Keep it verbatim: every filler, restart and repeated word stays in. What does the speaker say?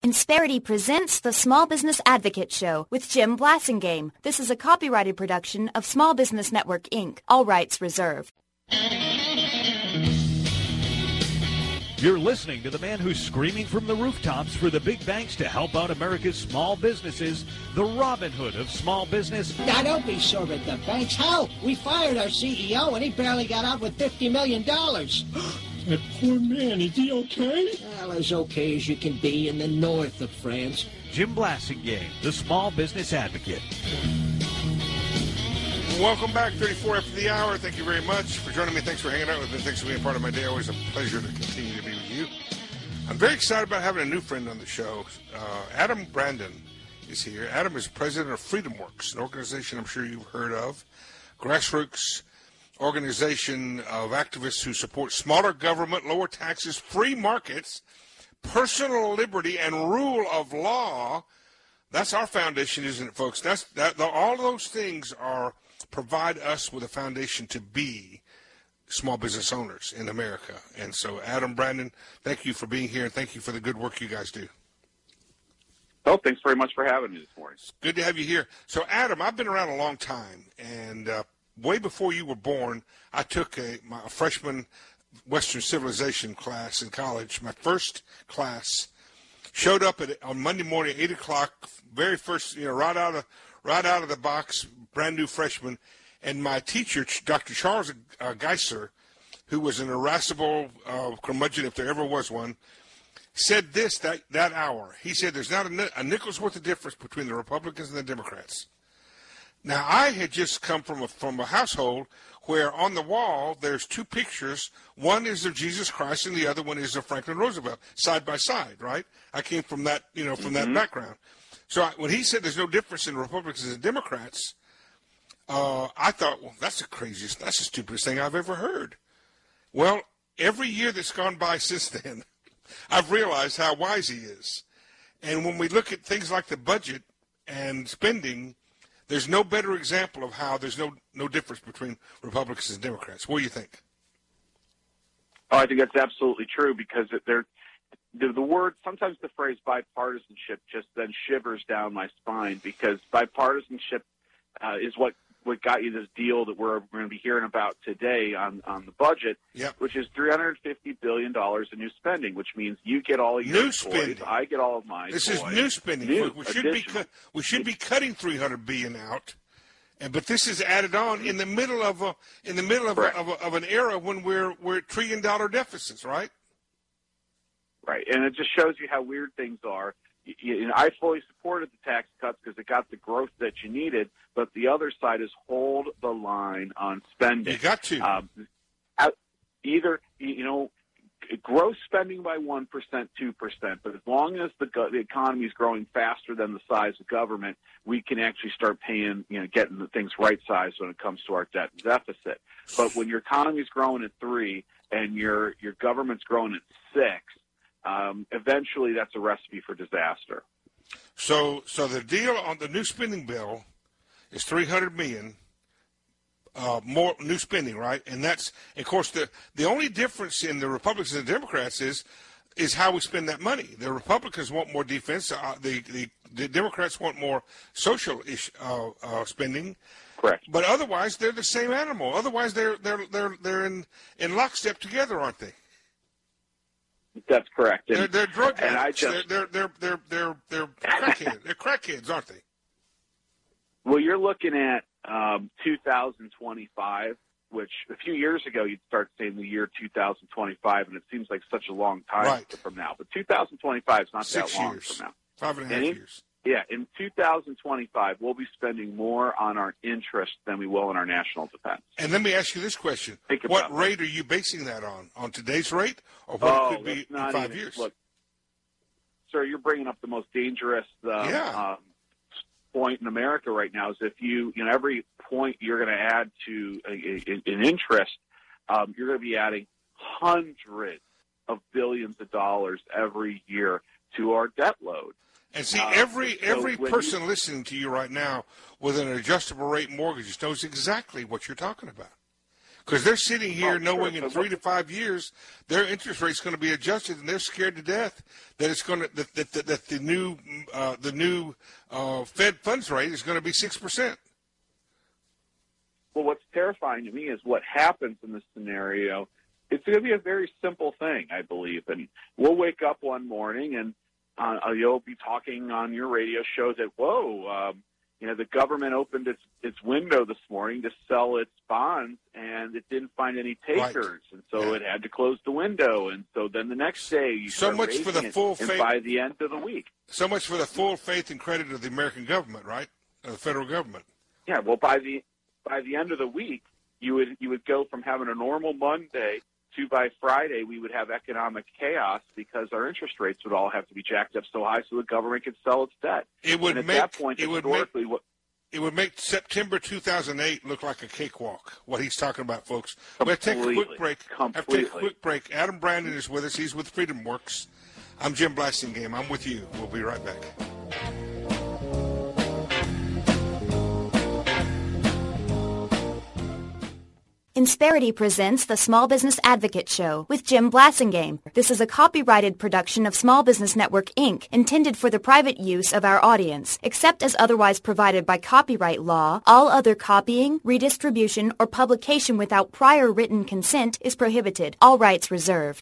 Insperity presents the Small Business Advocate Show with Jim Blasingame. This is a copyrighted production of Small Business Network, Incorporated. All rights reserved. You're listening to the man who's screaming from the rooftops for the big banks to help out America's small businesses, the Robin Hood of small business. Now, don't be sore at the banks. How? We fired our C E O, and he barely got out with fifty million dollars. That poor man, is he okay? Well, as okay as you can be in the north of France. Jim Blasingame, the Small Business Advocate. Welcome back, thirty-four after the hour. Thank you very much for joining me. Thanks for hanging out with me. Thanks for being part of my day. Always a pleasure to continue to be with you. I'm very excited about having a new friend on the show. Uh, Adam Brandon is here. Adam is president of FreedomWorks, an organization I'm sure you've heard of. Grassroots organization of activists who support smaller government, lower taxes, free markets, personal liberty, and rule of law. That's our foundation, isn't it, folks? That's that. All those things are provide us with a foundation to be small business owners in America. And so, Adam Brandon, thank you for being here, and thank you for the good work you guys do. Oh, thanks very much for having me this morning. It's good to have you here. So, Adam, I've been around a long time, and uh, way before you were born, I took a, my, a freshman Western Civilization class in college, my first class. Showed up at on Monday morning, eight o'clock, very first, you know, right out of right out of the box, brand new freshman, and my teacher, Doctor Charles uh, Geisler, who was an irascible uh, curmudgeon if there ever was one, said this that that hour. He said, "There's not a, a nickel's worth of difference between the Republicans and the Democrats." Now, I had just come from a from a household where on the wall there's two pictures. One is of Jesus Christ and the other one is of Franklin Roosevelt, side by side, right? I came from that, you know, from mm-hmm. that background. So I, when he said there's no difference in Republicans and Democrats, uh, I thought, well, that's the craziest, that's the stupidest thing I've ever heard. Well, every year that's gone by since then, I've realized how wise he is. And when we look at things like the budget and spending, there's no better example of how there's no no difference between Republicans and Democrats. What do you think? Oh, I think that's absolutely true because they're, the, the word, sometimes the phrase bipartisanship just then shivers down my spine because bipartisanship uh, is what, what got you this deal that we're, we're going to be hearing about today on, on the budget, yep. which is three hundred fifty billion dollars in new spending, which means you get all of your new toys, spending. I get all of mine. This toys. is new spending. New, we should be cu- we should be cutting three hundred billion dollars out, and but this is added on in the middle of a in the middle of a, of, a, of an era when we're we're at trillion dollar deficits, right? Right, and it just shows you how weird things are. You know, I fully supported the tax cuts because it got the growth that you needed, but the other side is hold the line on spending. You got to. Um, either, you know, grow spending by one percent, two percent, but as long as the, the economy is growing faster than the size of government, we can actually start paying, you know, getting the things right-sized when it comes to our debt and deficit. But when your economy is growing at three and your, your government's growing at six, Um, eventually, that's a recipe for disaster. So, so the deal on the new spending bill is three hundred million uh, more new spending, right? And that's, of course, the the only difference in the Republicans and the Democrats is is how we spend that money. The Republicans want more defense. Uh, the, the the Democrats want more social ish, uh, uh, spending. Correct. But otherwise, they're the same animal. Otherwise, they're they're they're they're in in lockstep together, aren't they? That's correct. And, they're, they're drug and I addicts. just, they're, they're, they're, they're, they're, crackheads. They're crackheads, aren't they? Well, you're looking at um, two thousand twenty-five, which a few years ago you'd start saying the year two thousand twenty-five, and it seems like such a long time right. from now. But two thousand twenty-five is not Six that long years. from now. Five and a half and in, years. Yeah, in two thousand twenty-five, we'll be spending more on our interest than we will on our national defense. And let me ask you this question. Think what about rate that. are you basing that on? On today's rate or what oh, it could be in five even, years? Look, sir, you're bringing up the most dangerous um, yeah. um, point in America right now is if you, you know, every point you're going to add to a, a, an interest, um, you're going to be adding hundreds of billions of dollars every year to our debt load. And see, uh, every so every person you, listening to you right now with an adjustable rate mortgage knows exactly what you're talking about. Because they're sitting here Oh, knowing sure. in three to five years their interest rate's going to be adjusted, and they're scared to death that it's going to that that, that, that the new uh, the new uh, Fed funds rate is going to be six percent. Well, what's terrifying to me is what happens in this scenario. It's going to be a very simple thing, I believe, and we'll wake up one morning and uh, you'll be talking on your radio show that, whoa, um, you know, the government opened its its window this morning to sell its bonds, and it didn't find any takers, Right. and so Yeah. it had to close the window, and so then the next day you So start much for raising the it, full and faith- by the end of the week. So much for the full faith and credit of the American government, right? Of the federal government. Yeah, well, by the by the end of the week, you would you would go from having a normal Monday to by Friday we would have economic chaos because our interest rates would all have to be jacked up so high so the government could sell its debt. It would and at make that point, it would make historically, what it would make September two thousand eight look like a cakewalk. What he's talking about, folks. We're going to take a quick Completely. break. Have to take a Completely. quick break. Adam Brandon is with us. He's with Freedom Works. I'm Jim Blasingame. I'm with you. We'll be right back. Insperity presents the Small Business Advocate Show with Jim Blasingame. This is a copyrighted production of Small Business Network, Incorporated, intended for the private use of our audience. Except as otherwise provided by copyright law, all other copying, redistribution, or publication without prior written consent is prohibited. All rights reserved.